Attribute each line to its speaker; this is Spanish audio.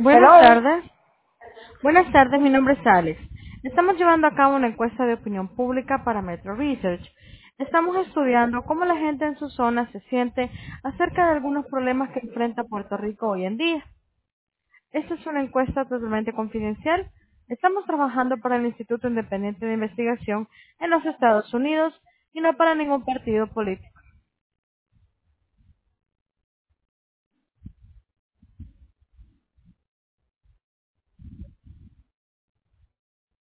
Speaker 1: Buenas
Speaker 2: Hello.
Speaker 1: tardes. Buenas tardes, mi nombre es Alex. Estamos llevando a cabo una encuesta de opinión pública para Metro Research. Estamos estudiando cómo la gente en su zona se siente acerca de algunos problemas que enfrenta Puerto Rico hoy en día. Esta es una encuesta totalmente confidencial. Estamos trabajando para el Instituto Independiente de Investigación en los Estados Unidos y no para ningún partido político.